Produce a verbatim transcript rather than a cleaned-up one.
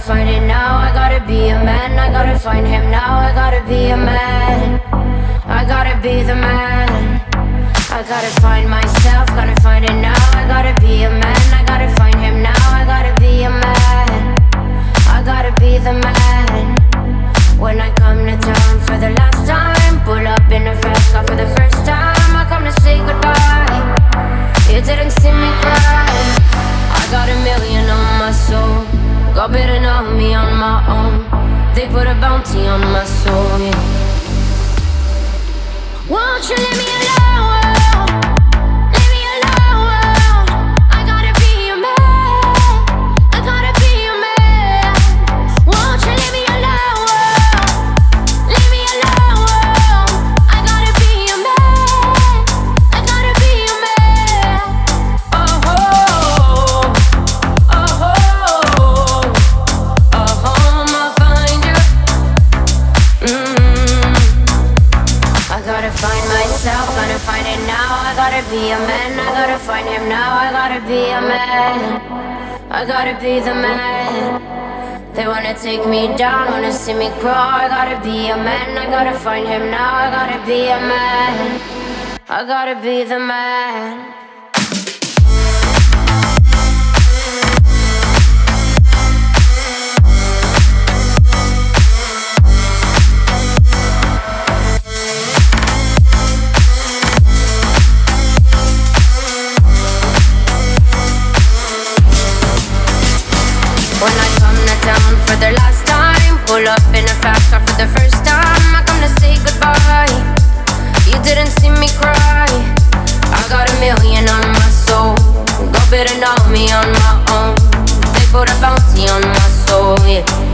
find it now, I gotta be a man. I gotta find him now, I gotta be a man. I gotta be the man. I gotta find myself, gotta find it now. I gotta be a man, I gotta find him now. I gotta be a man. I gotta be the man. When I come to town for the last time, pull up in a fast car for the first time. I come to say goodbye. You didn't see me cry. I got a million on my soul. God better know me on my own. They put a bounty on my soul, yeah. Won't you leave me alone? Leave me alone. I gotta be your man. I gotta be your man. Won't you leave me alone? Leave me alone. I gotta be your man. I gotta be your man. Oh, oh, oh, oh, oh, home I'll find you. Mm. I gotta find myself, gotta find it now. I gotta be a man, I gotta find him now. I gotta be a man, I gotta be the man. They wanna take me down, wanna see me crawl. I gotta be a man, I gotta find him now. I gotta be a man, I gotta be the man. When I come to town for the last time, pull up in a fast car for the first time. I come to say goodbye. You didn't see me cry. I got a million on my soul. God better know me on my own. They put a bounty on my soul, yeah.